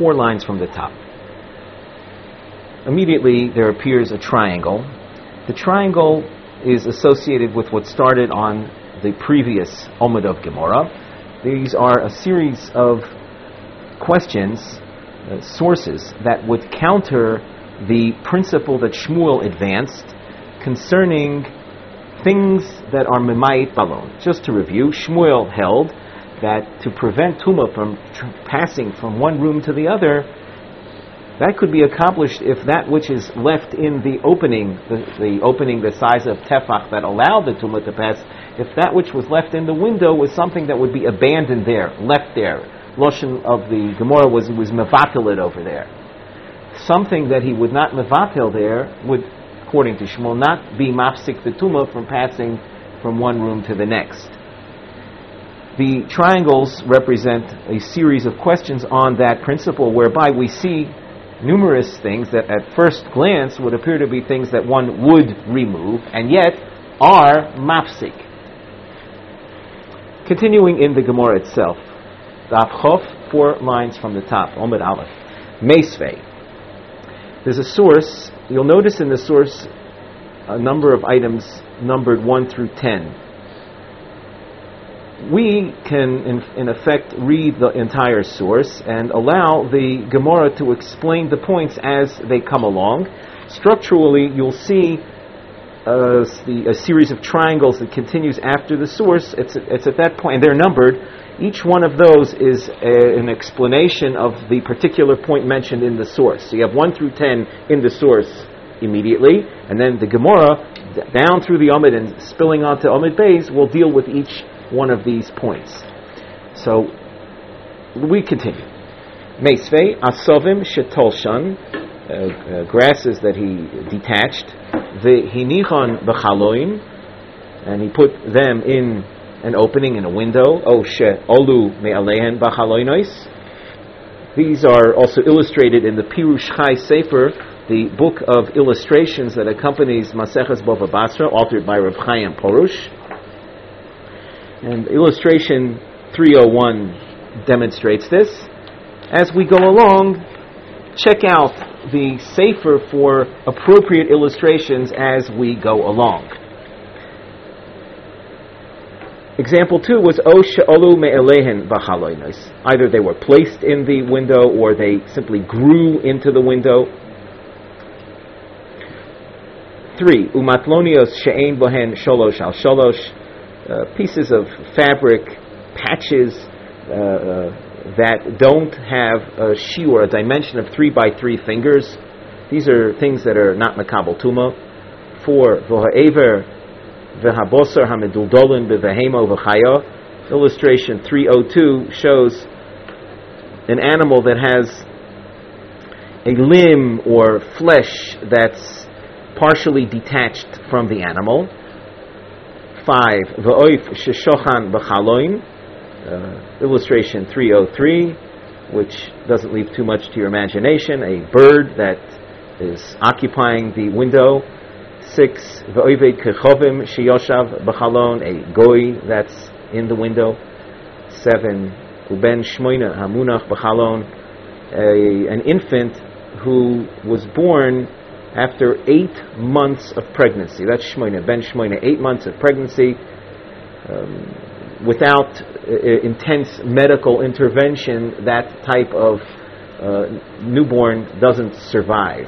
4 lines from the top. Immediately there appears a triangle. The triangle is associated with what started on the previous Omid of Gemara. These are a series of questions, sources, that would counter the principle that Shmuel advanced concerning things that are memayit balon. Just to review, Shmuel held that to prevent Tumah from passing from one room to the other, that could be accomplished if that which is left in the opening, the opening the size of tefach that allowed the Tumah to pass, if that which was left in the window was something that would be abandoned there, left there. Loshen of the Gemara was mevatel it over there. Something that he would not mevatel there would, according to Shmuel, not be mafsik the Tumah from passing from one room to the next. The triangles represent a series of questions on that principle, whereby we see numerous things that at first glance would appear to be things that one would remove, and yet are mafsik. Continuing in the Gemara itself, Daf Chof, 4 lines from the top, Omid Aleph, Meisvei. There's a source. You'll notice in the source a number of items numbered 1 through 10. We can, in effect, read the entire source and allow the Gemara to explain the points as they come along. Structurally, you'll see a series of triangles that continues after the source. It's at that point, and they're numbered. Each one of those is an explanation of the particular point mentioned in the source. So you have 1 through 10 in the source immediately, and then the Gemara, down through the Omid and spilling onto Omid Beis, will deal with each one of these points. So we continue. Meisvei asovim shetolshan, grasses that he detached. The hinichon b'chaloin, and he put them in an opening in a window. O she olu me'alehen b'chaloinois. These are also illustrated in the Pirush Chai Sefer, the book of illustrations that accompanies Maseches Bava Basra, authored by Reb Chaim Porush. And illustration 301 demonstrates this. As we go along, check out the Sefer for appropriate illustrations as we go along. Example 2 was O she'olu me'elehen b'chaloinos. Either they were placed in the window or they simply grew into the window. 3 umatlonios she'ein bohen sholosh al sholosh. Pieces of fabric, patches that don't have a shiur, a dimension of 3 by 3 fingers. These are things that are not makabel tuma. 4 v'ha'ever v'habosar ha'meduldolin b'vehemo v'chaya. Illustration 302 shows an animal that has a limb or flesh that's partially detached from the animal. 5 v'oif sheshochan b'chaloin. Illustration 303, which doesn't leave too much to your imagination. A bird that is occupying the window. 6 v'oived kechovim sheyoshav b'chalon. A goy that's in the window. 7 uben shmoina hamunach b'chalon. An infant who was born after 8 months of pregnancy. That's Shmoina, Ben Shmoina, 8 months of pregnancy. Without intense medical intervention, that type of newborn doesn't survive.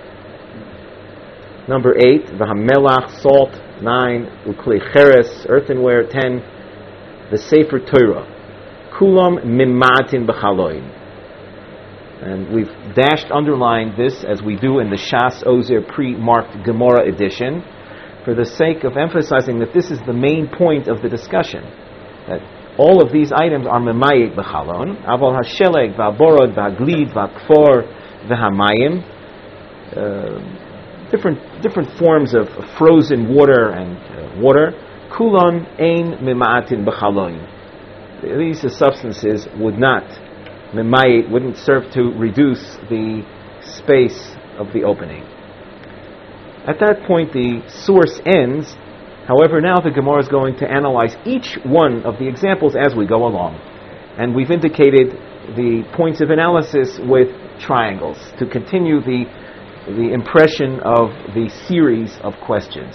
Number 8, V'hamelach, salt. 9, Ukli cheres, earthenware. 10, the Sefer Torah. Kulam mimatin b'chaloin. And we've underlined this, as we do in the Shas Ozer pre-marked Gemara edition, for the sake of emphasizing that this is the main point of the discussion. That all of these items are memayik b'chalon. Aval hasheleg, v'aborod, v'aglid, v'akfor, v'hamayim. Different forms of frozen water and water. Kulon ein mima'atin b'chalon. These substances wouldn't serve to reduce the space of the opening. At that point, the source ends. However, now the Gemara is going to analyze each one of the examples as we go along. And we've indicated the points of analysis with triangles to continue the impression of the series of questions.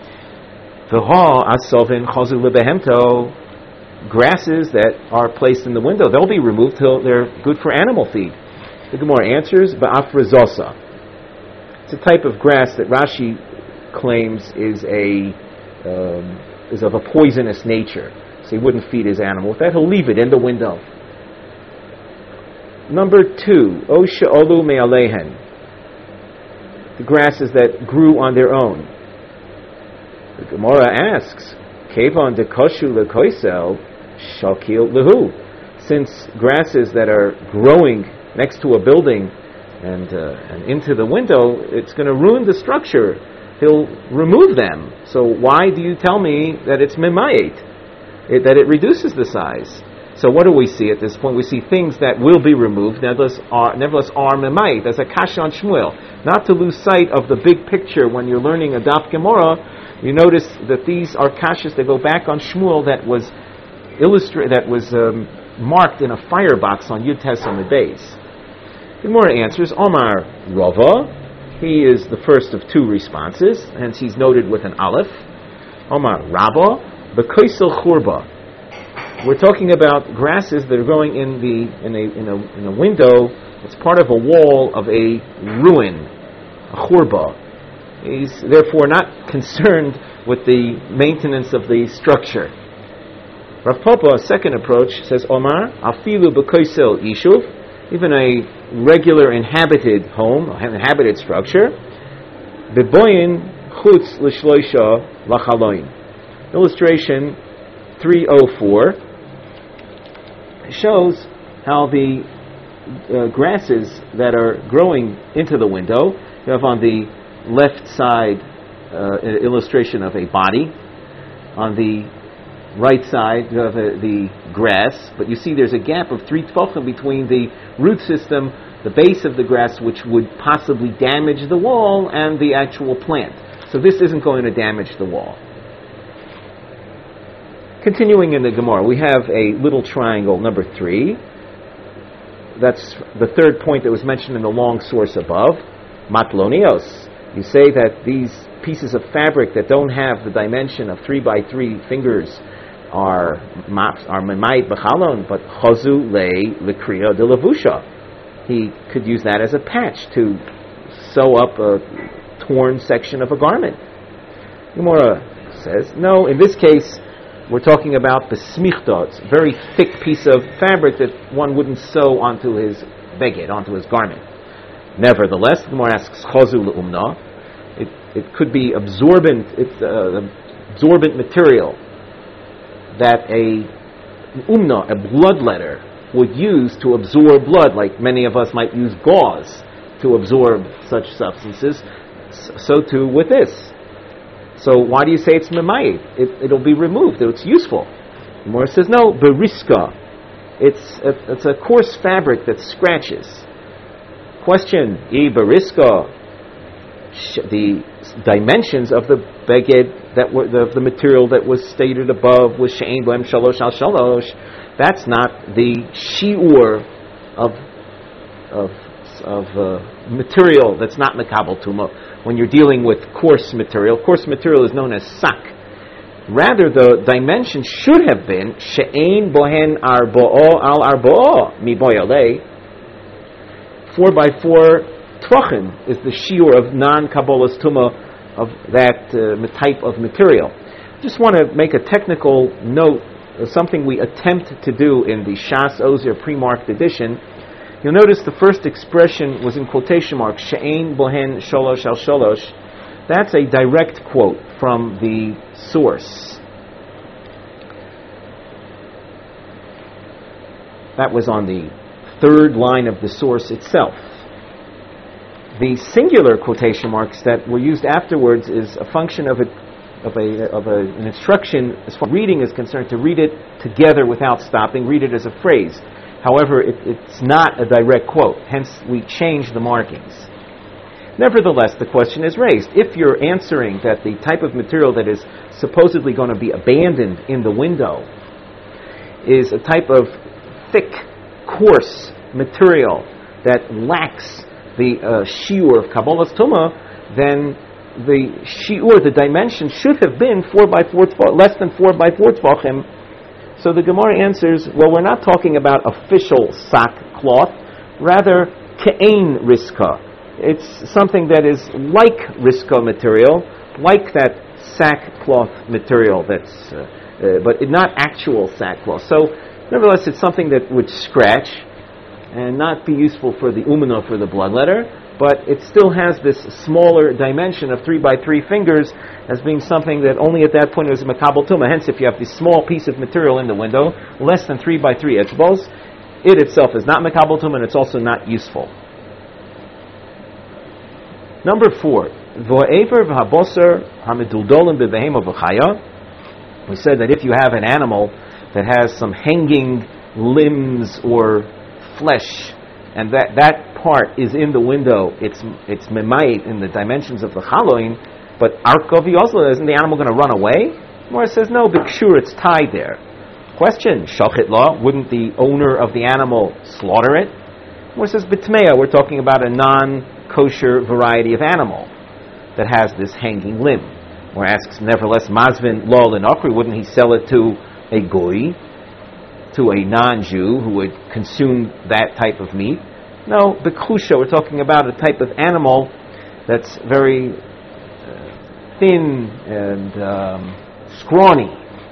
Grasses that are placed in the window, they'll be removed till they're good for animal feed. The Gemara answers, Ba'afrazosa. It's a type of grass that Rashi claims is of a poisonous nature, so he wouldn't feed his animal. With that, he'll leave it in the window. Number 2, O she'olu me'alehen, the grasses that grew on their own. The Gemara asks, Kevon dekoshu lekoisel shakil lehu. Since grasses that are growing next to a building and into the window, it's going to ruin the structure. He'll remove them. So why do you tell me that it's mimayit, that it reduces the size? So what do we see at this point? We see things that will be removed, nevertheless are mimayit. There's a kasha on Shmuel. Not to lose sight of the big picture when you're learning a Daf Gemara, you notice that these are kashas that go back on Shmuel that was marked in a firebox on Yud Tes Amud Beis. Gemara answers, Omar Rava. He is the first of two responses, hence he's noted with an aleph. Omar Rabba, B'koisel Churba. We're talking about grasses that are growing in a window. It's part of a wall of a ruin, a churba. He's therefore not concerned with the maintenance of the structure. Rav Papa, a second approach, says, Omar, afilu b'koisel ishuv, even a regular inhabited home, inhabited structure, b'boyin chutz l'shloisha lachaloin. Illustration 304 shows how the grasses that are growing into the window, you have on the left side an illustration of a body. On the right side you have the grass, but you see there's a gap of 3 tefachim between the root system, the base of the grass, which would possibly damage the wall, and the actual plant. So this isn't going to damage the wall. Continuing in the Gemara, we have a little triangle, number 3. That's the third point that was mentioned in the long source above. Matlonios. You say that these pieces of fabric that don't have the dimension of 3 by 3 fingers are memayit b'chalon, but chazu lekriya de levusha. He could use that as a patch to sew up a torn section of a garment. Gemara says, no, in this case, we're talking about besmichta. It's a very thick piece of fabric that one wouldn't sew onto his beged, onto his garment. Nevertheless, the Gemara asks, chazu le'umna. It could be absorbent. It's absorbent material that a bloodletter would use to absorb blood, like many of us might use gauze to absorb such substances. So too with this. So why do you say it's memayit? It'll be removed. It's useful. The Gemara says no. Beriska. It's a coarse fabric that scratches. Question: beriska. The dimensions of the beged that were the material that was stated above was she'ein bohem shalosh al shalosh. That's not the shiur of material that's not mekabel tuma. When you're dealing with coarse material is known as sak. Rather, the dimension should have been she'ein bohen arbo'o al arbo'o mi boyalei. 4 by 4 tvachim is the shiur of non-kabbalas tuma of that type of material. Just want to make a technical note of something we attempt to do in the Shas Ozer pre-marked edition. You'll notice the first expression was in quotation marks, she'ein bohen sholosh al sholosh. That's a direct quote from the source. That was on the third line of the source itself. The singular quotation marks that were used afterwards is a function of an instruction as far as reading is concerned, to read it together without stopping, read it as a phrase. However, it's not a direct quote, hence we change the markings. Nevertheless, the question is raised. If you're answering that the type of material that is supposedly going to be abandoned in the window is a type of thick coarse material that lacks the shiur of Kabbalas Tumah, then the shiur, the dimension, should have been 4 by 4 less than 4 by 4 tefachim. So the Gemara answers, well, we're not talking about official sackcloth, rather ke'ein riska. It's something that is like riska material, like that sackcloth material, but not actual sackcloth. So, nevertheless, it's something that would scratch and not be useful for the umana, for the bloodletter, but it still has this smaller dimension of 3 by 3 fingers as being something that only at that point was makabel tumah. Hence, if you have this small piece of material in the window, less than 3 by 3 etzbos, it itself is not makabel tumah, and it's also not useful. Number 4, vo'ever v'habosar hameduldolim b'behema v'chaya. We said that if you have an animal that has some hanging limbs or flesh, and that part is in the window, it's memayit in the dimensions of the chaloin, but arkovi also, isn't the animal going to run away? Gemara says no, but sure, it's tied there. Question, shachit law, wouldn't the owner of the animal slaughter it? Gemara says bitmeya, we're talking about a non-kosher variety of animal that has this hanging limb. Gemara asks, nevertheless, mazvin law l'nokri, wouldn't he sell it to a goy, to a non-Jew who would consume that type of meat? No, bekhusha, we're talking about a type of animal that's very thin and scrawny,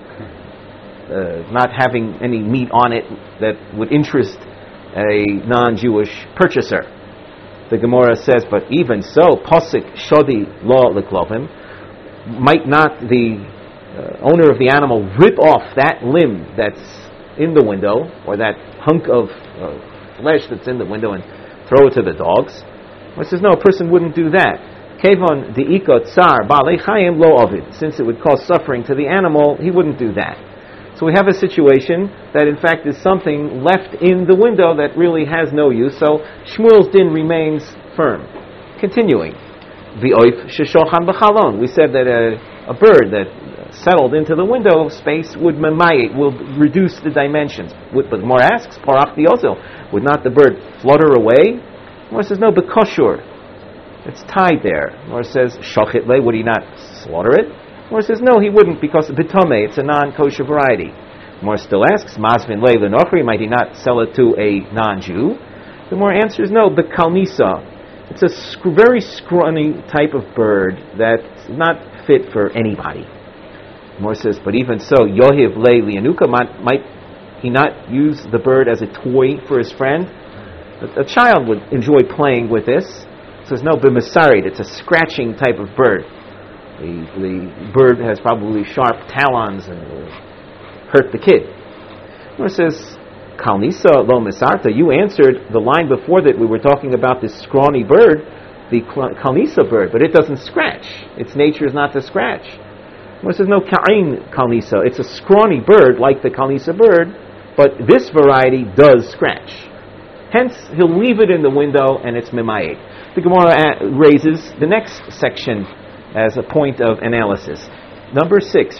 not having any meat on it that would interest a non-Jewish purchaser. The Gemara says, but even so, posik shodi lo leklovim, might not the owner of the animal rip off that limb that's in the window, or that hunk of flesh that's in the window, and throw it to the dogs? Well, it says no, a person wouldn't do that. Kevon de'ika tsar ba'alei chayim lo ovid, since it would cause suffering to the animal, he wouldn't do that. So we have a situation that in fact is something left in the window that really has no use, so Shmuel's din remains firm. Continuing, v'oif sheshochan b'chalon, we said that a bird that settled into the window space would memayit, will reduce the dimensions. But Gemara asks, parach diozil, would not the bird flutter away? Gemara says, no, bekoshur, it's tied there. Gemara says, shachit le, would he not slaughter it? Gemara says, no, he wouldn't, because bitome, it's a non-kosher variety. Gemara still asks, mazvin le l'nochri, might he not sell it to a non-Jew? The Gemara answers, no, bekalnisa, it's a very scrawny type of bird that's not fit for anybody. Gemara says, but even so, yohiv le lianuka, might he not use the bird as a toy for his friend? A child would enjoy playing with this. It says, no, b'mesarid, it's a scratching type of bird. The bird has probably sharp talons and will hurt the kid. Gemara says, kalnisa lo misarta, you answered the line before that we were talking about this scrawny bird, the kalnisa bird, but it doesn't scratch. Its nature is not to scratch. Gemara says, no, ka'ain kalnisa, it's a scrawny bird like the kalnisa bird, but this variety does scratch. Hence, he'll leave it in the window and it's mimayit. The Gemara raises the next section as a point of analysis. Number 6,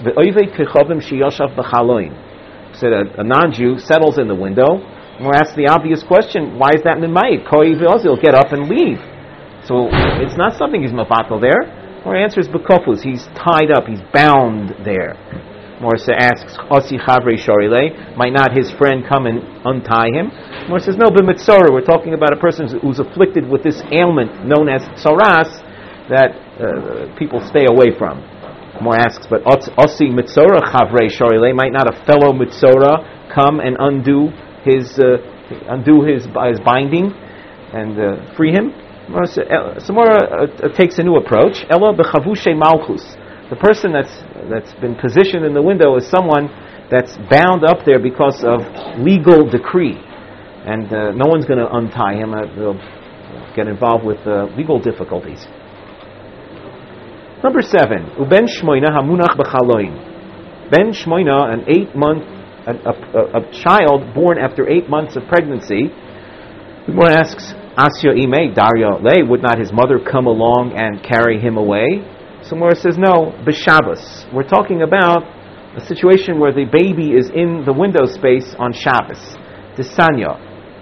said a non-Jew settles in the window. We'll ask the obvious question, why is that mimayit? He'll get up and leave. So it's not something he's mafatal there. Our answer is bekofus, he's tied up, he's bound there. Morsa asks, Osi Chavre Shorile, might not his friend come and untie him? Morsa says, no, but mitzora, we're talking about a person who's afflicted with this ailment known as tsaras that people stay away from. More asks, but Osi mitzora Chavre Shorile, might not a fellow mitzora come and undo his binding and free him? Samora takes a new approach. Ella bechavushe malchus. The person that's been positioned in the window is someone that's bound up there because of legal decree, and no one's going to untie him. They'll get involved with legal difficulties. Number 7, uben shmoina hamunach b'chaloin. Ben shmoina, an 8-month, a child born after 8 months of pregnancy. The Gemara asks, Asya ime darya lei, would not his mother come along and carry him away? So Gemara says, no, b'Shabbos. We're talking about a situation where the baby is in the window space on Shabbos. Tisanya,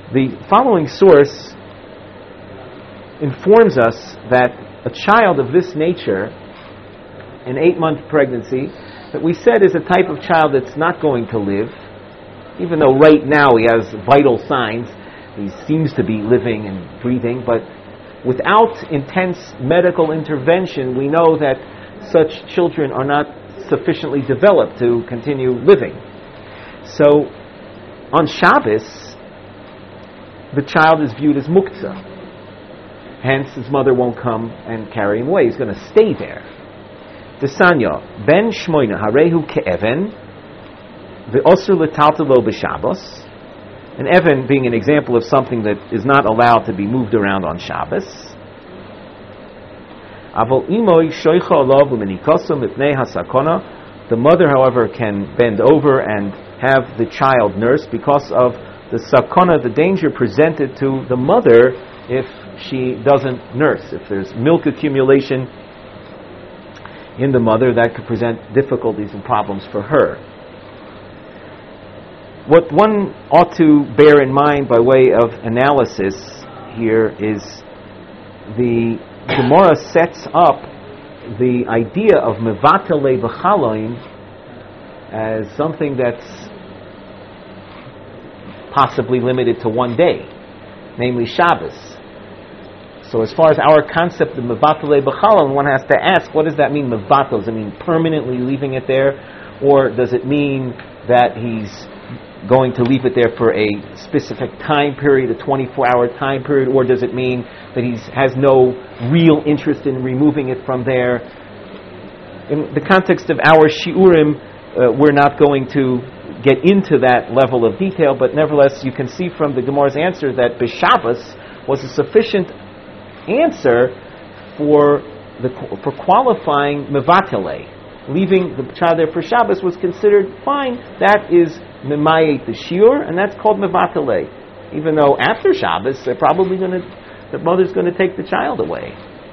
The following source informs us that a child of this nature, an 8-month pregnancy, that we said is a type of child that's not going to live, even though right now he has vital signs. He seems to be living and breathing, but without intense medical intervention, we know that such children are not sufficiently developed to continue living. So, on Shabbos, the child is viewed as muktzah. Hence, his mother won't come and carry him away. He's going to stay there. Desanya, ben shmoina harehu ke'even, ve'osur l'taltalo b'Shabbos. An even being an example of something that is not allowed to be moved around on Shabbos. Avol imoy shoicha alav u'menikoso mipnei hasakona. The mother, however, can bend over and have the child nursed because of the sakona, the danger presented to the mother if she doesn't nurse. If there's milk accumulation in the mother, that could present difficulties and problems for her. What one ought to bear in mind by way of analysis here is the Gemara sets up the idea of mevatale v'chaloim as something that's possibly limited to one day, namely Shabbos. So as far as our concept of mevatale b'chalon, one has to ask, what does that mean, mevatel? Does it mean permanently leaving it there? Or does it mean that he's going to leave it there for a specific time period, a 24-hour time period? Or does it mean that he has no real interest in removing it from there? In the context of our shiurim, we're not going to get into that level of detail, but nevertheless, you can see from the Gemara's answer that b'Shabbos was a sufficient answer for qualifying mevatele. Leaving the child there for Shabbos was considered fine. That is memayet the shiur, and that's called mevatele. Even though after Shabbos, they're probably the mother's going to take the child away.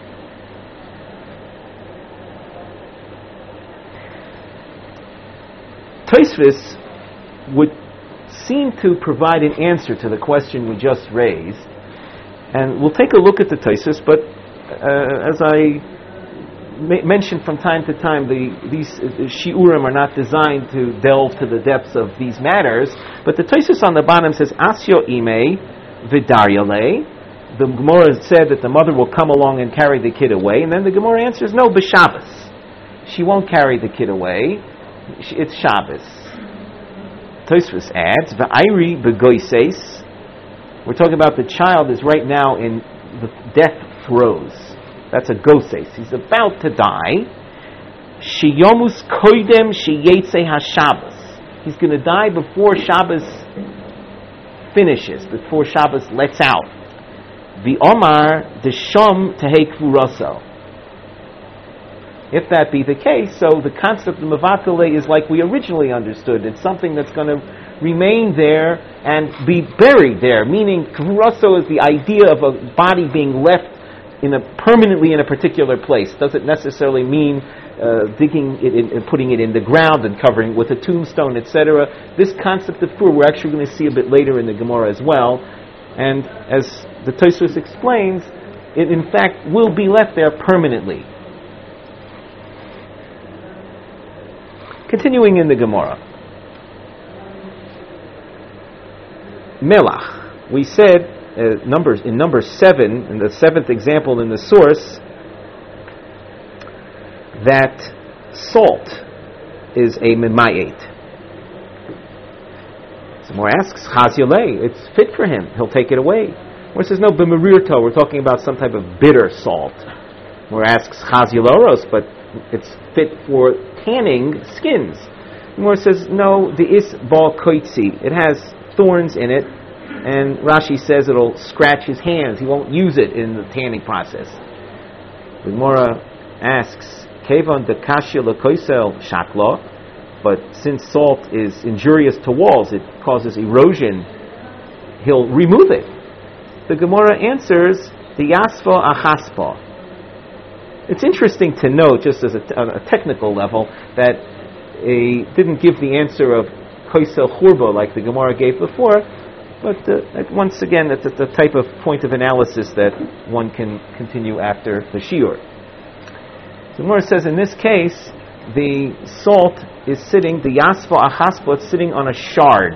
Tosfos would seem to provide an answer to the question we just raised, and we'll take a look at the Tosfos. But as I mentioned from time to time, these shiurim are not designed to delve to the depths of these matters. But the Tosfos on the bottom says asyo ime v'daryale. The Gemara said that the mother will come along and carry the kid away, and then the Gemara answers no, b'Shabbos. She won't carry the kid away. It's Shabbos. Tosfos adds, "V'ayri begoises." We're talking about the child is right now in the death throes. That's a goses. He's about to die. Shiyomus koidem sheyetze haShabbos. He's going to die before Shabbos finishes, before Shabbos lets out. V'omar deshom tehei kfuraso. If that be the case, so the concept of mevatele is like we originally understood. It's something that's going to remain there and be buried there, meaning kfuraso is the idea of a body being left permanently in a particular place. Doesn't necessarily mean digging it in and putting it in the ground and covering it with a tombstone, etc. This concept of kfur we're actually going to see a bit later in the Gemara as well. And as the Tosfos explains, it in fact will be left there permanently. Continuing in the Gemara. Melach. We said in number 7, in the 7th example in the source, that salt is a memayet. Someone asks, Chazyolei, it's fit for him, he'll take it away. Or says, no, b'merirto, we're talking about some type of bitter salt. Or asks, Chazyoloros, but it's fit for tanning skins. Or says, no, the is bal koitzi, it has thorns in it, and Rashi says it'll scratch his hands. He won't use it in the tanning process. The Gemara asks, Kevan de kashya lekoisel shakla, but since salt is injurious to walls, it causes erosion, he'll remove it. The Gemara answers, the yasfa achaspa. It's interesting to note, just as on a technical level, that didn't give the answer of koisel churba like the Gemara gave before, But once again, it's the type of point of analysis that one can continue after the shiur. So Gemara says, in this case, the salt is sitting, the yasfa achaspa, is sitting on a shard,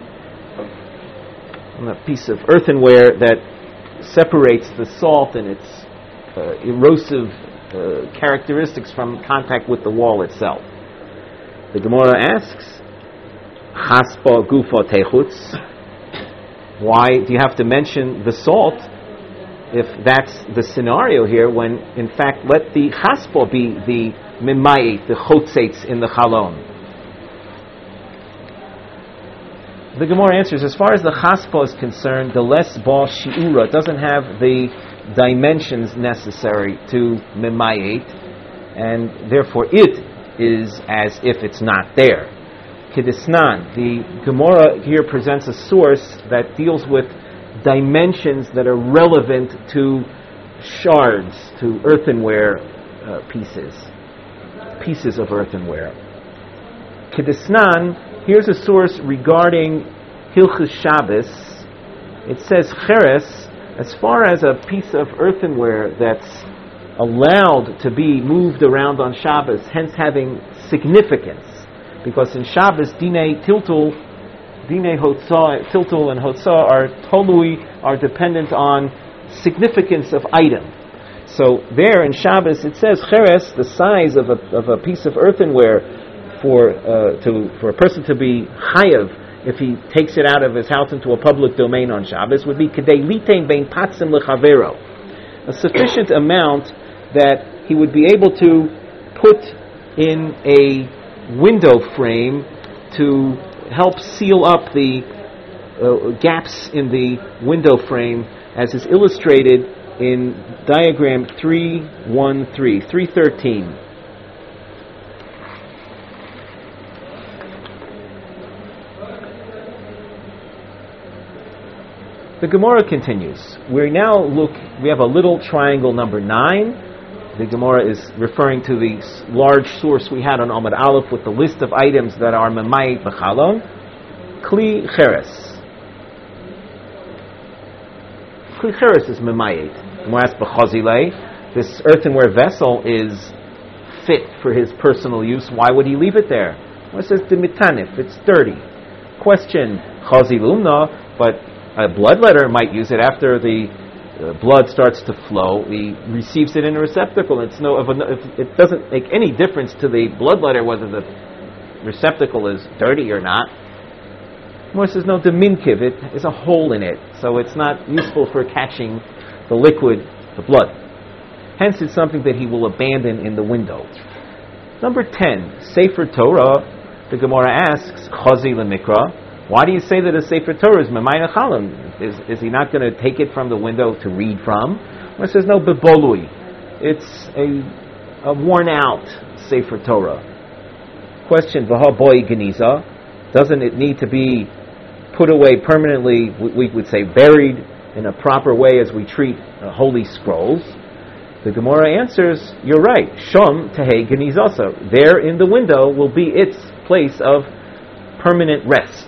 on a piece of earthenware that separates the salt and its erosive characteristics from contact with the wall itself. The Gemara asks, Haspa gufa techutz. Why do you have to mention the salt if that's the scenario here, when in fact let the haspa be the mimayit, the chotzetz in the chalon? The Gemara answers, as far as the chaspa is concerned, the less bal shiura doesn't have the dimensions necessary to mimayit, and therefore it is as if it's not there. Kedisnan, the Gemara here presents a source that deals with dimensions that are relevant to shards, to earthenware pieces of earthenware. Kedisnan, here's a source regarding Hilchus Shabbos. It says cheres, as far as a piece of earthenware that's allowed to be moved around on Shabbos, hence having significance. Because in Shabbos, Dinei Tiltul and Hotzah are dependent on significance of item. So there in Shabbos it says cheres, the size of a piece of earthenware for a person to be chayav if he takes it out of his house into a public domain on Shabbos would be kedei litein bein patzim lechavero, a sufficient amount that he would be able to put in a window frame to help seal up the gaps in the window frame, as is illustrated in diagram 313. The Gemara continues. We have a little triangle number 9. The Gemara is referring to the large source we had on Amud Aleph with the list of items that are memayit b'chalon. Kli cheres. Kli cheres is memayit. Gemara asks b'chazilei. This earthenware vessel is fit for his personal use. Why would he leave it there? Well, it says dimitanif. It's dirty. Question chazilumna, but a bloodletter might use it after the blood starts to flow. He receives it in a receptacle. It doesn't make any difference to the bloodletter whether the receptacle is dirty or not. More says no, the minkiv, it is a hole in it, so it's not useful for catching the liquid, the blood. Hence, it's something that he will abandon in the window. Number 10, Sefer Torah. The Gemara asks, Chazi lemikra. Why do you say that a Sefer Torah is Memayit Chalam? Is he not going to take it from the window to read from? Or it says, no, Bebolui. It's a worn out Sefer Torah. Question, Vaha Boi Geniza. Doesn't it need to be put away permanently, we would say buried in a proper way as we treat holy scrolls? The Gemara answers, you're right. Shom Tehei Genizasa. There in the window will be its place of permanent rest.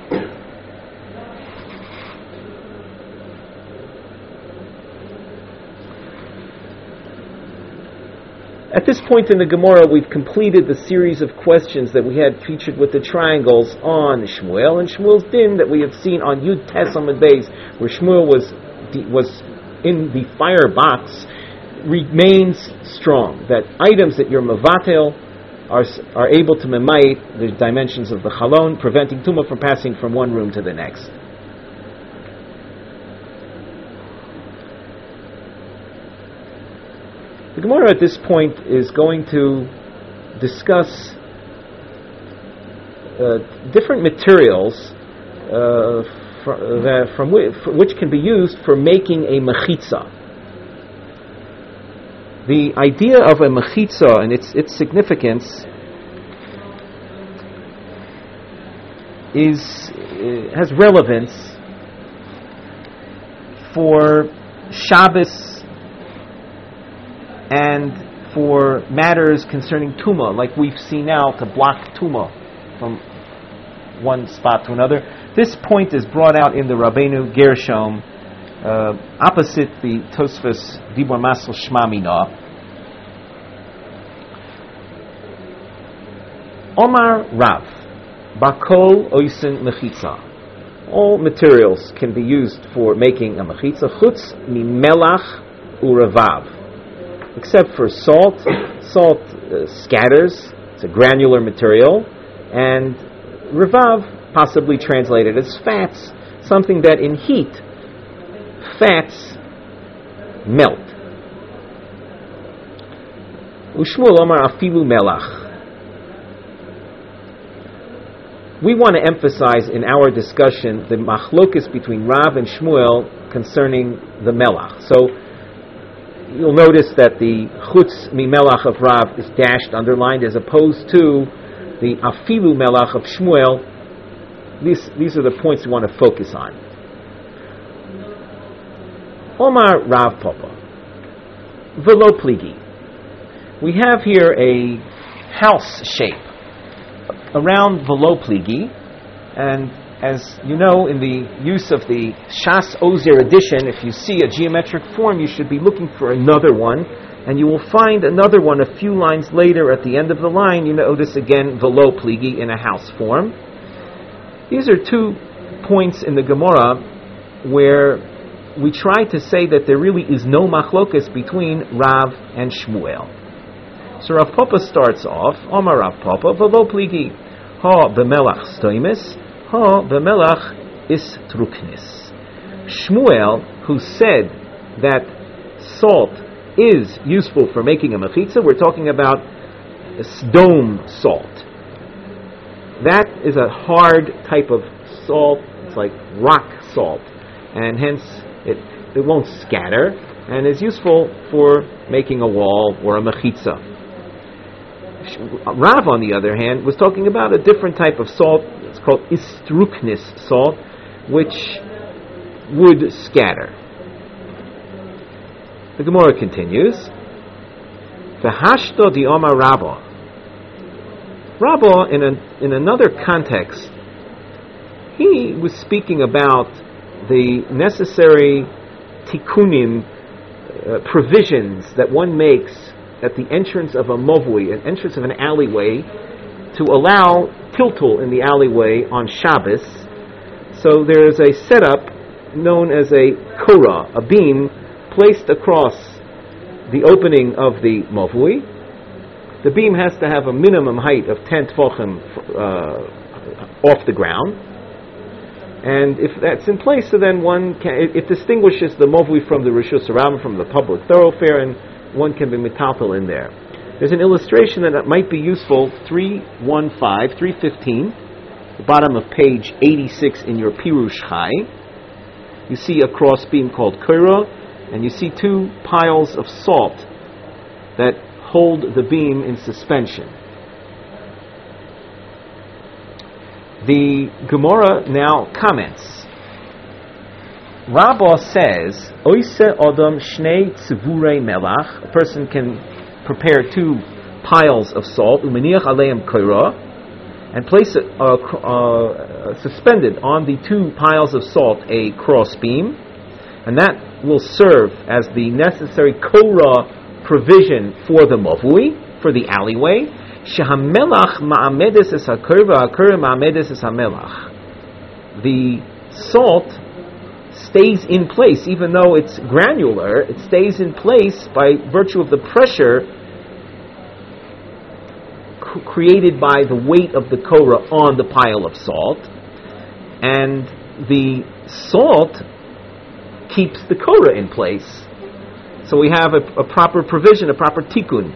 At this point in the Gemara, we've completed the series of questions that we had featured with the triangles on Shmuel, and Shmuel's din that we have seen on Yud Tes Amud Beis, where Shmuel was in the fire box, remains strong. That items that you're mevatel are able to memayit the dimensions of the chalon, preventing tumah from passing from one room to the next. The Gemara at this point is going to discuss different materials which can be used for making a mechitza. The idea of a mechitza and its significance has relevance for Shabbos and for matters concerning Tumah, like we've seen now, to block Tumah from one spot to another. This point is brought out in the Rabbeinu Gershom, opposite the Tosfos Dibur Masel Shma Mina. Omar Rav, Bakol Oisen Mechitza. All materials can be used for making a mechitza, chutz mimelach uravav, except for salt. Salt scatters; it's a granular material, and ravav, possibly translated as fats, something that in heat, fats melt. Ushmuel Omar afilu melach. We want to emphasize in our discussion the machlokes between Rav and Shmuel concerning the melach. So you'll notice that the chutz mi melach of Rav is dashed, underlined, as opposed to the afilu melach of Shmuel. These are the points we want to focus on. Omar Rav Papa velo pligi. We have here a house shape around velo pligi, and as you know, in the use of the Shas Ozer edition, if you see a geometric form, you should be looking for another one, and you will find another one a few lines later at the end of the line. You notice again velo pligi in a house form. These are 2 points in the Gemara where we try to say that there really is no machlokas between Rav and Shmuel. So Rav Papa starts off, Omar Rav Papa, velo pligi, ha b'melach stoimis, ha b'melach istruknis. Shmuel, who said that salt is useful for making a mechitza, we're talking about stone salt. That is a hard type of salt, it's like rock salt, and hence it won't scatter, and is useful for making a wall or a mechitza. Rav, on the other hand, was talking about a different type of salt. It's called istruknis salt, which would scatter. The Gemara continues. V'hashto di Omar Rabba. Rabba, in another context, he was speaking about the necessary tikkunim, provisions that one makes at the entrance of a movui, an entrance of an alleyway, to allow tiltul in the alleyway on Shabbos. So there is a setup known as a korah, a beam placed across the opening of the movui. The beam has to have a minimum height of 10 tefachim off the ground. And if that's in place, so then it distinguishes the movui from the Rishus Harabim, from the public thoroughfare, and one can be metaltal in there. There's an illustration that might be useful, 315, the bottom of page 86 in your Pirush Chai. You see a cross beam called Korah, and you see 2 piles of salt that hold the beam in suspension. The Gemara now comments. Rabbah says, Oise Odom Shnei Tzivurei Melach, a person can prepare 2 piles of salt, Umeniach Aleim Korah, and place it suspended on the 2 piles of salt a cross beam, and that will serve as the necessary Korah provision for the movui, for the alleyway. Shehamelach ma'amedes es hakorah, hakorah ma'amedes es hamelach. The salt stays in place, even though it's granular, it stays in place by virtue of the pressure created by the weight of the korah on the pile of salt, and the salt keeps the korah in place. So we have a proper provision, a proper tikkun.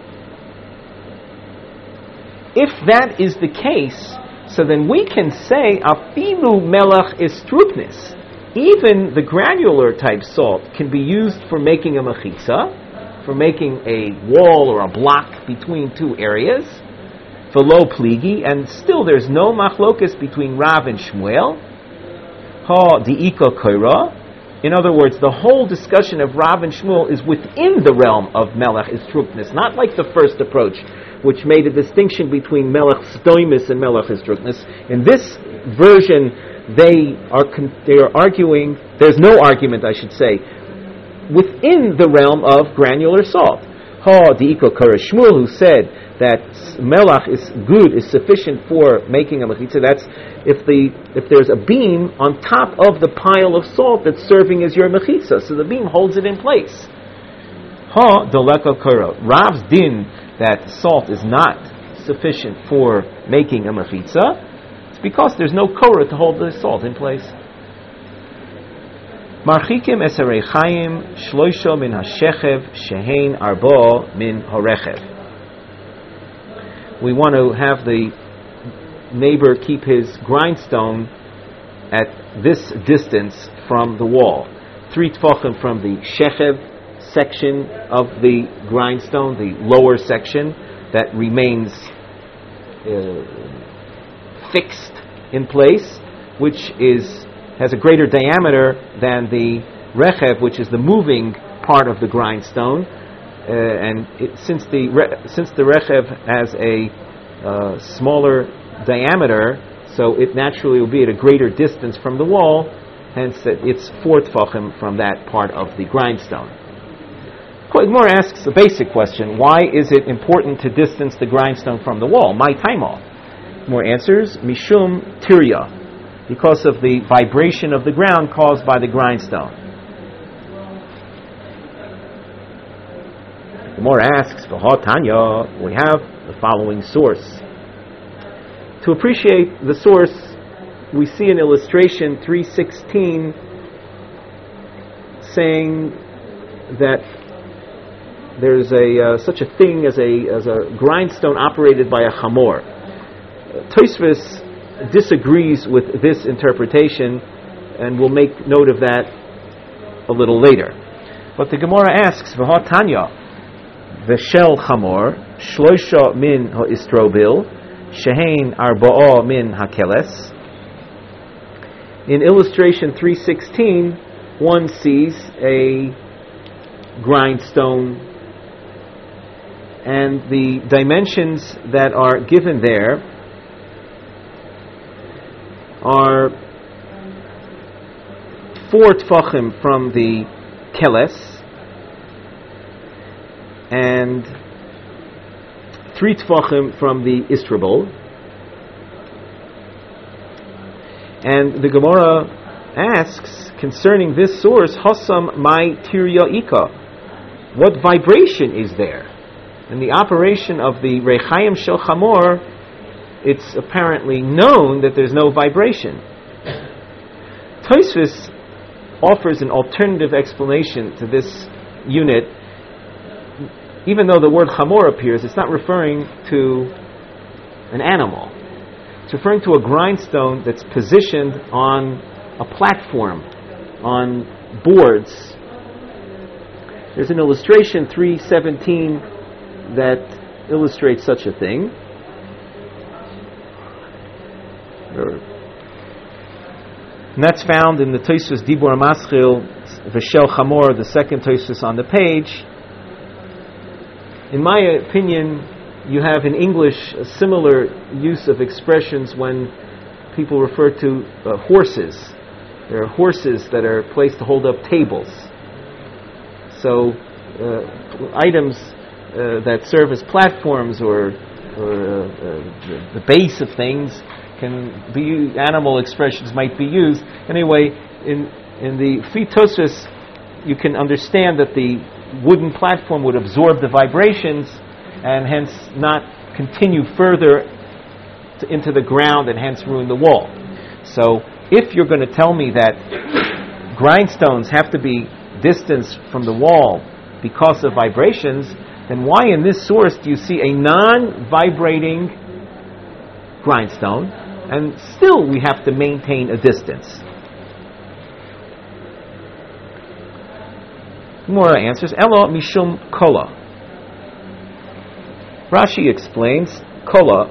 If that is the case, so then we can say afilu melach istruknis. Even the granular type salt can be used for making a mechitza, for making a wall or a block between 2 areas, velo pligi, and still there's no machlokas between Rav and Shmuel. Ha di'ika korah. In other words, the whole discussion of Rav and Shmuel is within the realm of melech istruknis, not like the first approach, which made a distinction between Melech Stoimus and Melech Hisdruknus. In this version, they are arguing, there's no argument, I should say, within the realm of granular salt. Di'iko Kara Shmuel, who said that melach is good, is sufficient for making a mechitza. That's if there's a beam on top of the pile of salt that's serving as your mechitza, so the beam holds it in place. Doleka Kara. Rav's din that salt is not sufficient for making a mechitza, it's because there's no korah to hold the salt in place. Marchikim eserei chayim shloisho min hashechev shehein arbo min horechev. We want to have the neighbor keep his grindstone at this distance from the wall. 3 tfachim from the shechev section of the grindstone, the lower section that remains fixed in place, which has a greater diameter than the rechev, which is the moving part of the grindstone, since the rechev has a smaller diameter, so it naturally will be at a greater distance from the wall, hence it's 4 tfachim from that part of the grindstone. Gemara asks a basic question: why is it important to distance the grindstone from the wall? My taimo. More answers: mishum tirya, because of the vibration of the ground caused by the grindstone. Gemara asks, Tanya, we have the following source. To appreciate the source, we see in illustration 3:16 saying that there's such a thing as a grindstone operated by a chamor. Tosfos disagrees with this interpretation, and we'll make note of that a little later. But the Gemara asks, V'ha Tanya, v'shel chamor, shloisha min ha'istrobil, shehein arba'a min hakeles. In illustration 3:16, one sees a grindstone, and the dimensions that are given there are 4 tfachim from the keles and 3 tfachim from the istrabol. And the Gemara asks concerning this source, Hasam mai tirya ika, what vibration is there? In the operation of the Rechaim Shel Chamor, it's apparently known that there's no vibration. Tosfos offers an alternative explanation to this unit. Even though the word chamor appears, it's not referring to an animal. It's referring to a grindstone that's positioned on a platform, on boards. There's an illustration 3:17 that illustrates such a thing. And that's found in the Tosfos Dibur Maschil V'shel Chamor, the second Tosfos on the page. In my opinion, you have in English a similar use of expressions when people refer to horses. There are horses that are placed to hold up tables. So items that serve as platforms or the base of things can be, animal expressions might be used. Anyway, in the Fi Tosfos, you can understand that the wooden platform would absorb the vibrations and hence not continue further into the ground and hence ruin the wall. So if you're going to tell me that grindstones have to be distanced from the wall because of vibrations, then why in this source do you see a non-vibrating grindstone and still we have to maintain a distance? Gemara answers, Elo mishum kola. Rashi explains, kola,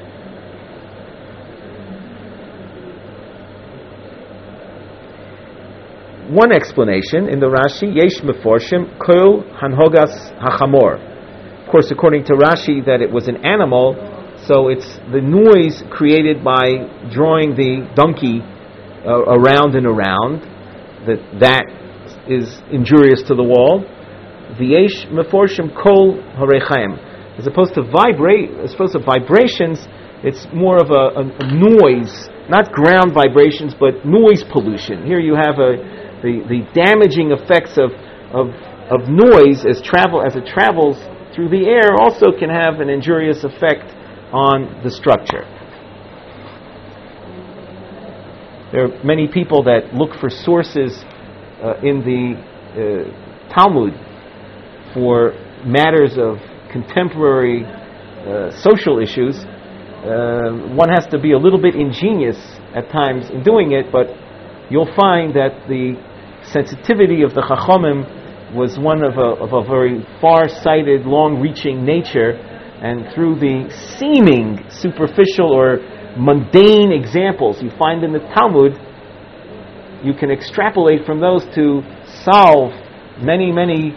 one explanation in the Rashi, Yesh meforshim kol hanhogas hachamor, Of course, according to Rashi, that it was an animal, so it's the noise created by drawing the donkey around and around, that is injurious to the wall. V'yesh meforshim kol harechaim. As opposed to vibrations, it's more of a noise, not ground vibrations, but noise pollution. Here you have the damaging effects of noise as it travels through the air also can have an injurious effect on the structure. There are many people that look for sources in the Talmud for matters of contemporary social issues. One has to be a little bit ingenious at times in doing it, but you'll find that the sensitivity of the Chachamim was one of a very far-sighted, long-reaching nature, and through the seeming superficial or mundane examples you find in the Talmud, you can extrapolate from those to solve many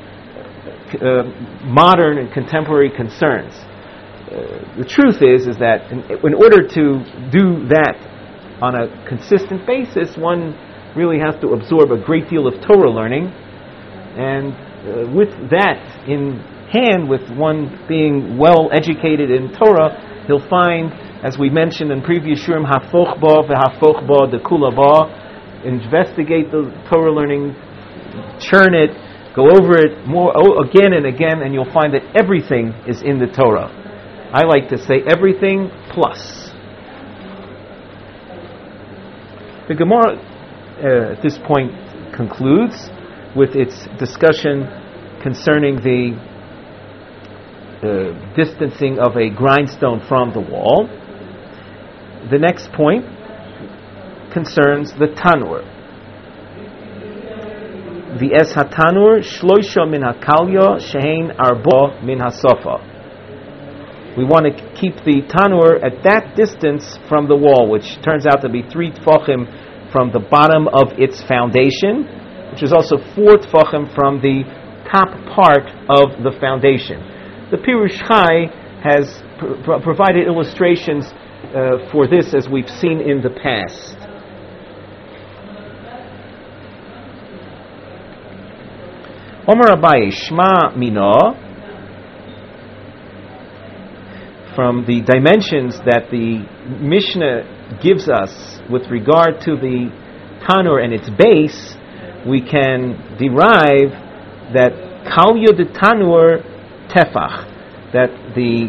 modern and contemporary concerns. The truth is that in order to do that on a consistent basis, one really has to absorb a great deal of Torah learning, and with that in hand, with one being well educated in Torah, he'll find, as we mentioned in previous shurim, hafoch ba v'hafoch ba dekula ba, investigate the Torah learning, churn it, go over it more again and again, and you'll find that everything is in the Torah. I like to say everything plus. The Gemara at this point concludes with its discussion concerning the distancing of a grindstone from the wall. The next point concerns the tanur. The es hatanur shloisha min hakalya shehein arba min hasofa. We want to keep the tanur at that distance from the wall, which turns out to be 3 tfachim from the bottom of its foundation, which is also 4 tfachim from the top part of the foundation. The Pirush Chai has provided illustrations for this, as we've seen in the past. Omar Abaye Shma Mina, from the dimensions that the Mishnah gives us with regard to the tanur and its base, we can derive that kalya de tanur tefach, that the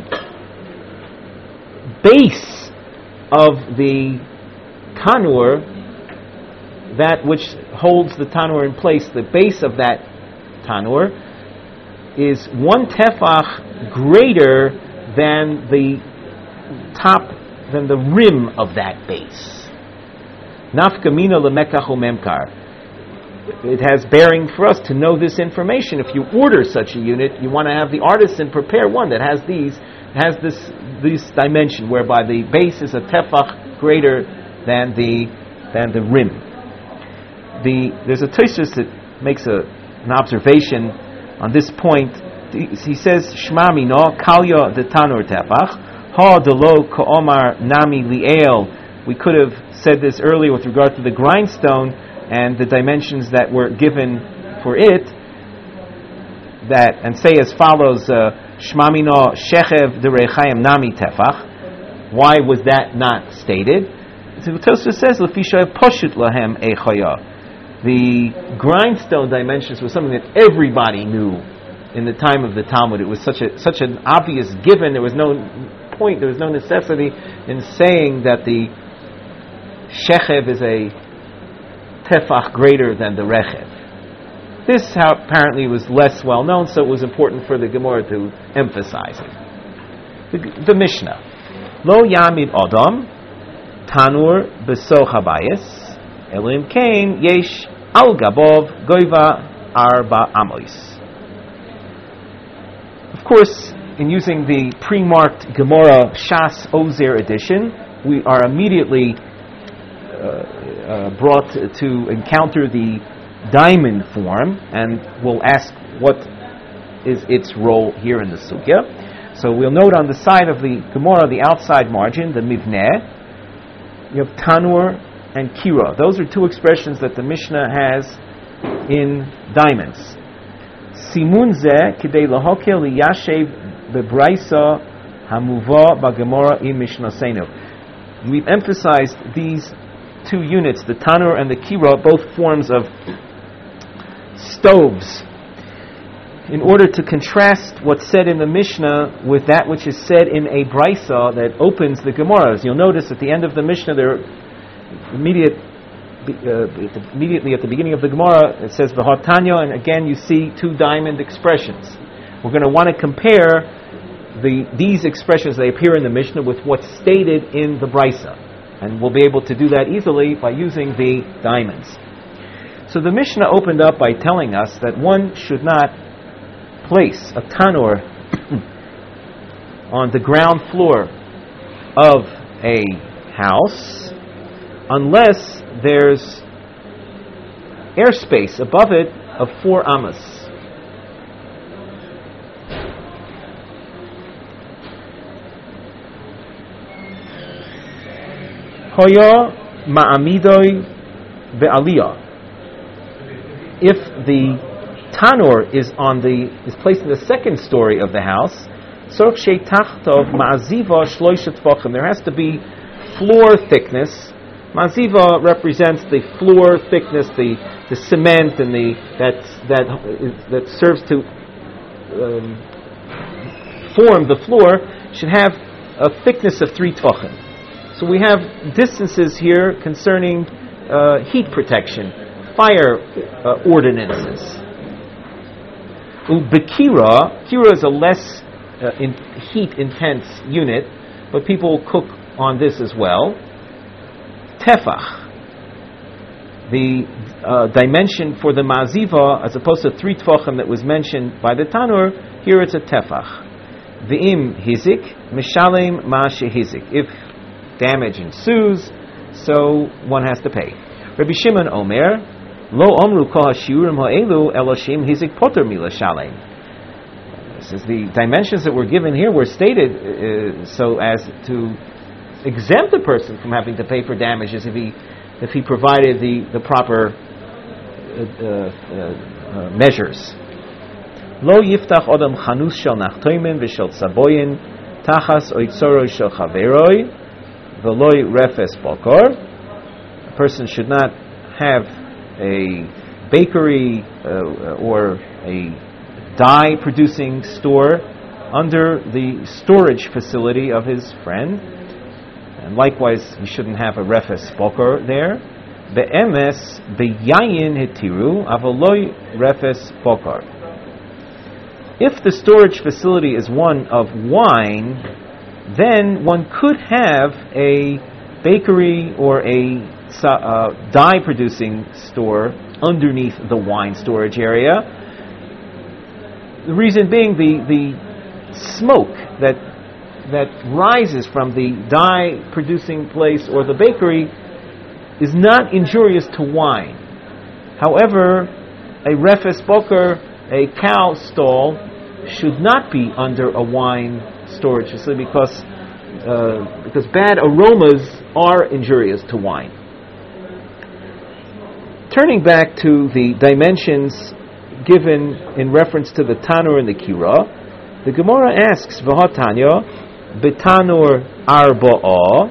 base of the tanur, that which holds the tanur in place, the base of that tanur is 1 tefach greater than the top, than the rim of that base. Nafka mina lemekach umemkar. It has bearing for us to know this information. If you order such a unit, you want to have the artisan prepare one that has this dimension, whereby the base is a tefach greater than the rim. There's a Tosfos that makes an observation on this point. He says, Shma mino kalya de tanur tefach ha delo ko'omar nami li'el. We could have said this earlier with regard to the grindstone and the dimensions that were given for it, that, and say as follows, Shma mino shechev de rechayim nami tefach. Why was that not stated? So Tosfos says, Lefisha poshut lahem echaya. The grindstone dimensions was something that everybody knew in the time of the Talmud. It was such an obvious given. There was no point, there was no necessity in saying that the shechev is a tefach greater than the rechev. This apparently was less well known, so it was important for the Gemara to emphasize it. The Mishnah, Lo yamid adam tanur besoch habayis elim kain yesh al gabov goiva arba amos. Of course, in using the pre-marked Gemara Shas Ozer edition, we are immediately brought to encounter the diamond form, and we'll ask what is its role here in the sugya. So we'll note on the side of the Gemara, the outside margin, the mivneh, you have tanur and kira. Those are two expressions that the Mishnah has in diamonds. Simun zeh kidei lahokel liyashev bebraisa hamuva b'Gemara im Mishnasenu. We've emphasized these two units, the tanur and the kira, both forms of stoves, in order to contrast what's said in the Mishnah with that which is said in a brisa that opens the Gemara. As you'll notice at the end of the Mishnah, immediately at the beginning of the Gemara, it says V'hatanya, and again you see two diamond expressions. We're going to want to compare these expressions that appear in the Mishnah with what's stated in the brisa, and we'll be able to do that easily by using the diamonds. So the Mishnah opened up by telling us that one should not place a tanur on the ground floor of a house unless there's airspace above it of 4 amas. Hoya ma'amidoi be'aliyah. If the tanur is placed in the second story of the house, there has to be floor thickness. Maziva represents the floor thickness, the cement and that serves to form the floor, should have a thickness of 3 tvachim. So we have distances here concerning heat protection, fire ordinances. Ubekira, kira is a less heat intense unit, but people cook on this as well. Tefach, the dimension for the maziva, as opposed to 3 tvachim that was mentioned by the tanur, here it's a tefach. V'im hizik, mishalem ma shehizik. If damage ensues, so one has to pay. Rabbi Shimon Omer, lo omru kol hashiurim ha'elu eloshim hizik poter mila shalem. Says the dimensions that were given here were stated so as to exempt a person from having to pay for damages if he provided the proper measures. Lo yiftach odam chanus shel nachtoimin v'shel tzaboyin tachas oitzoroi shel chaveroi v'loi refes bokor. A person should not have a bakery or a dye producing store under the storage facility of his friend, and likewise he shouldn't have a refes bokor there. Be'emes be'yayin hitiru avoloi refes bokor. If the storage facility is one of wine, then one could have a bakery or a dye producing store underneath the wine storage area. The reason being the smoke that rises from the dye producing place or the bakery is not injurious to wine. However, a refes bokor, a cow stall, should not be under a wine storage facility because bad aromas are injurious to wine. Turning back to the dimensions given in reference to the tanur and the kira, the Gemara asks, V'hatanya, betanur arba'a,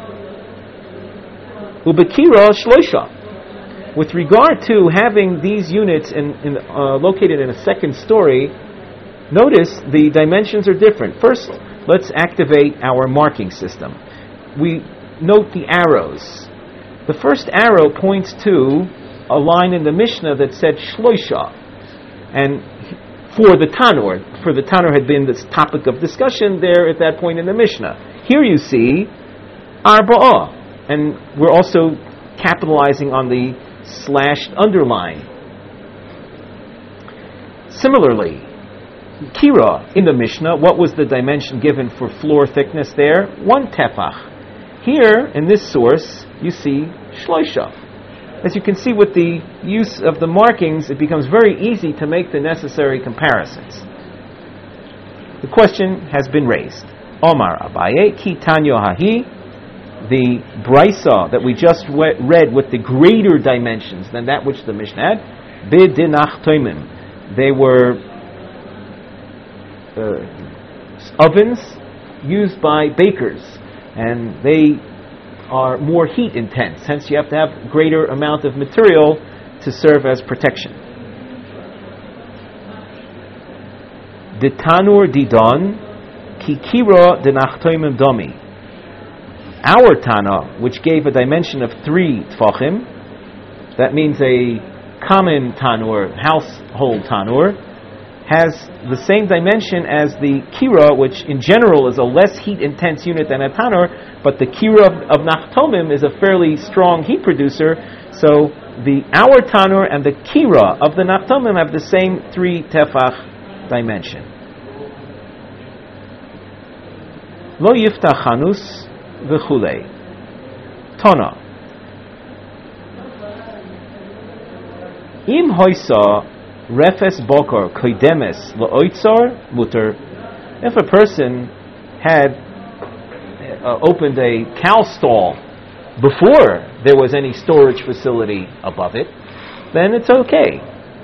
ubekira shloisha. With regard to having these units located in a second story, notice the dimensions are different. First, let's activate our marking system. We note the arrows. The first arrow points to a line in the Mishnah that said shloisha, and for the tanur had been this topic of discussion there at that point in the Mishnah. Here you see arba'a, and we're also capitalizing on the slashed underline. Similarly, kira in the Mishnah, what was the dimension given for floor thickness there? 1 tefach. Here in this source you see shloisha. As you can see, with the use of the markings, it becomes very easy to make the necessary comparisons. The question has been raised. Omar Abaye, Ki Tanyo Hahi, the Brisa that we just read with the greater dimensions than that which the Mishnah had, Bidinach Toimim. They were ovens used by bakers, and they are more heat intense. Hence, you have to have greater amount of material to serve as protection. The Tanur Didon Kikira Denachtoimim Domi. Our Tana, which gave a dimension of 3 Tfachim, that means a common Tanur, household Tanur, has the same dimension as the Kira, which in general is a less heat intense unit than a Tanur, but the Kira of Nachtomim is a fairly strong heat producer, so our Tanur and the Kira of the Nachtomim have the same 3 Tefach dimension. Lo yiftach chanus v'chulei. Tona. Im hoisa refes bokor koidemes lo'oitzar muter. If a person had opened a cow stall before there was any storage facility above it, then it's okay.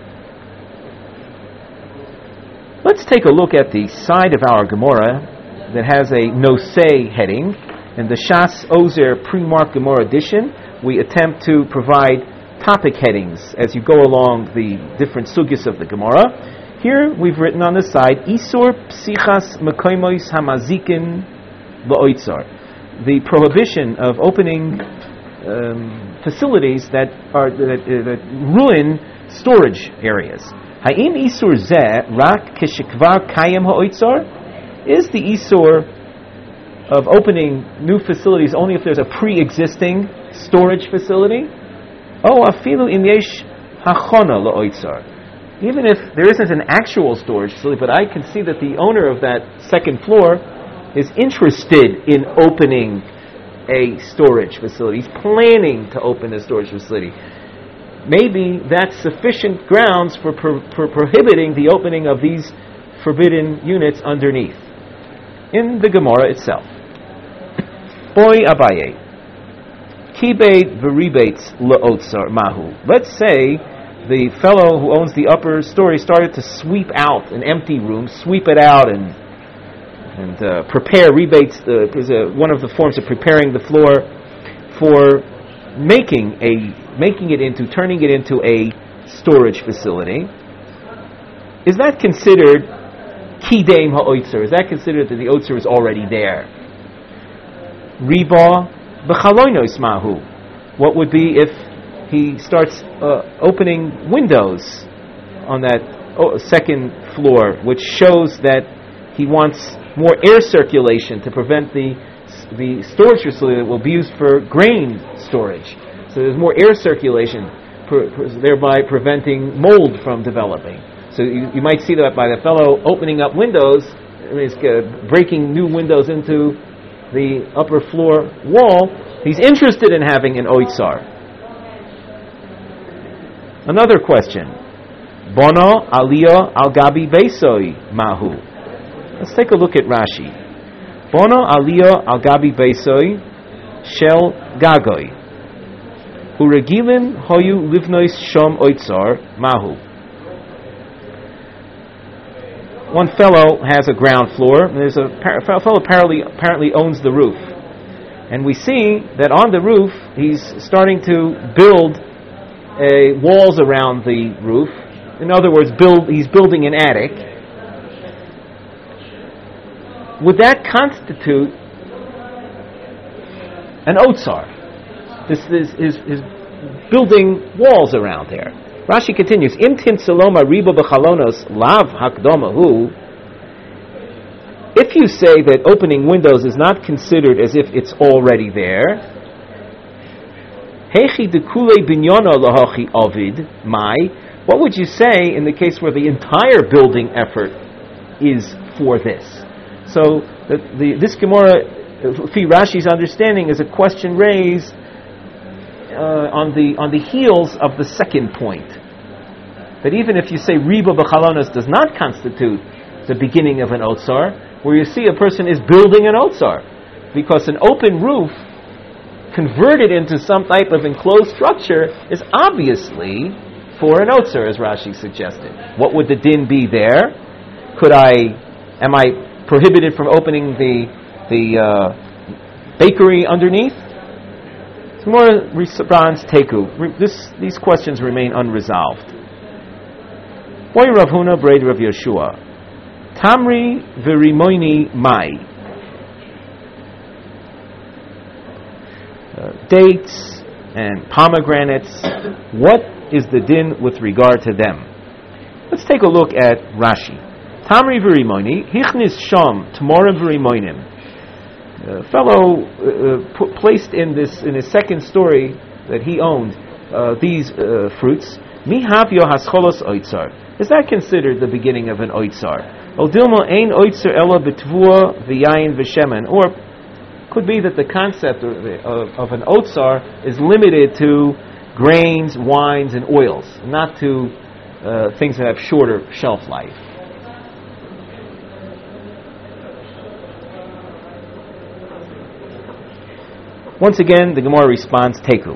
Let's take a look at the side of our Gemara that has a Nosei heading. In the Shas Ozer pre-marked Gemara edition, we attempt to provide topic headings as you go along the different sugyas of the Gemara. Here we've written on the side, Isur psichas mekoimois hamazikin la'oitzar. The prohibition of opening facilities that ruin storage areas. Ha'im isur zeh rak keshikvar kayem ha'oitzar? Is the isur of opening new facilities only if there's a pre-existing storage facility? Oh, afilu im yesh hachona la'oitzar. Even if there isn't an actual storage facility, but I can see that the owner of that second floor is interested in opening a storage facility. He's planning to open a storage facility. Maybe that's sufficient grounds for prohibiting the opening of these forbidden units underneath. In the Gemara itself. Boy Abaye. Kibet v'rebates le'otzar mahu. Let's say the fellow who owns the upper story started to sweep out an empty room, sweep it out and prepare rebates. Is one of the forms of preparing the floor for turning it into a storage facility. Is that considered kidem ha'oitzer? Is that considered that the oitzer is already there? Riba b'chalonos mahu. What would be if he starts opening windows on that second floor, which shows that he wants more air circulation to prevent the storage facility that will be used for grain storage. So there's more air circulation, thereby preventing mold from developing. So you might see that by the fellow opening up windows, he's breaking new windows into the upper floor wall. He's interested in having an oitzar. Another question. Bono aliyah al gabi beisoi mahu. Let's take a look at Rashi. Bono aliyah al gabi beisoi shel gagoi. Uregilin hoyu livnois shom oitzar mahu. One fellow has a ground floor, and there's a fellow apparently owns the roof. And we see that on the roof, he's starting to build walls around the roof. In other words, he's building an attic. Would that constitute an otsar? This is building walls around there. Rashi continues, Im tin saloma riba b'chalonos lav hakdomahu. If you say that opening windows is not considered as if it's already there, hechi dekule binyana lahachi avid mai. What would you say in the case where the entire building effort is for this? So this Gemara, fi Rashi's understanding, is a question raised on the heels of the second point. That even if you say riba b'chalonos does not constitute the beginning of an otsar, where you see a person is building an otsar, because an open roof converted into some type of enclosed structure is obviously for an otsar, as Rashi suggested. What would the din be there? Am I prohibited from opening the bakery underneath? Gemara responds, Teku. These questions remain unresolved. Boy Rav Huna, Braid Rav Yeshua. Tamri v'rimoini mai. Dates and pomegranates. What is the din with regard to them? Let's take a look at Rashi. Tamri v'rimoini, hichnis sham, tmorim v'rimoinim. Fellow placed in his second story that he owned these fruits. Mi havyo hascholos oitzar. Is that considered the beginning of an oitzar? Odilmo ein oitzar ela betvua v'yayin v'shemen. Or could be that the concept of an oitzar is limited to grains, wines, and oils, not to things that have shorter shelf life. Once again, the Gemara responds, Teku.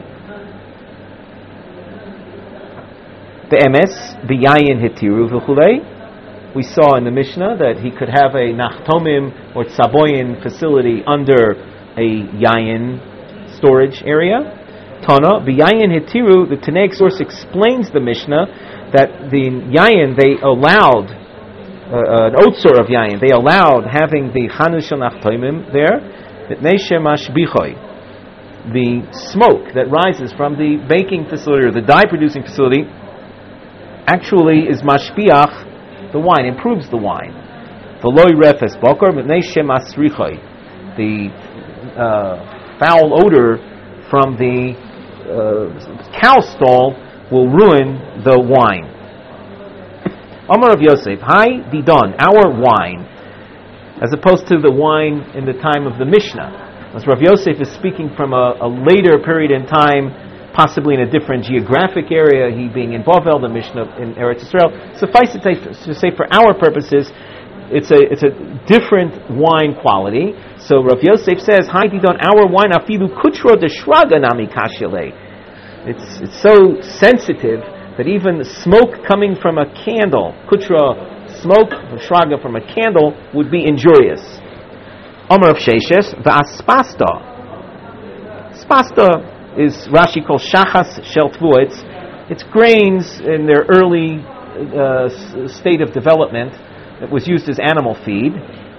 Be'emes, b'yayin hitiru v'chulei. We saw in the Mishnah that he could have a nachtomim or tzaboyin facility under a yayin storage area. Tana, b'yayin hitiru, the Tanaic source explains the Mishnah that the yayin, they allowed, an otsor of yayin, they allowed having the chanus shel nachtomim there, v'tnei shemash bichoi. The smoke that rises from the baking facility or the dye producing facility actually is mashpiach the wine, improves the wine. V'loi refes bokor b'nei shem asrichoi. The foul odor from the cow stall will ruin the wine. Amar of Yosef, Hai Didon, our wine, as opposed to the wine in the time of the Mishnah. As Rav Yosef is speaking from a later period in time, possibly in a different geographic area, he being in Bavel, the Mishnah in Eretz Yisrael. Suffice it to say, for our purposes, it's a different wine quality. So Rav Yosef says, "Hai didon, our wine afilu kutro deshraga nami kashile." It's so sensitive that even smoke coming from a candle, kutra smoke, shraga from a candle, would be injurious. Omer of Sheshes, v'aspasta. Spasta is Rashi calls shachas shel tvua. It's grains in their early state of development that was used as animal feed.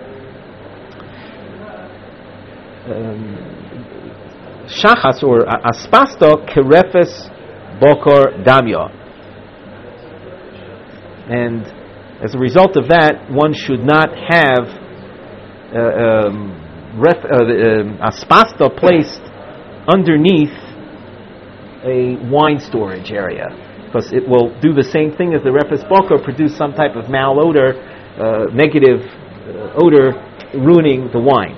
Shachas or aspasta kerefes bokor damya. And as a result of that, one should not have aspasta placed underneath a wine storage area, because it will do the same thing as the refes bokor, produce some type of malodor, negative odor, ruining the wine.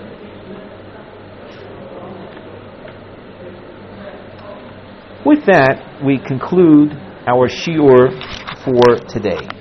With that, we conclude our shiur for today.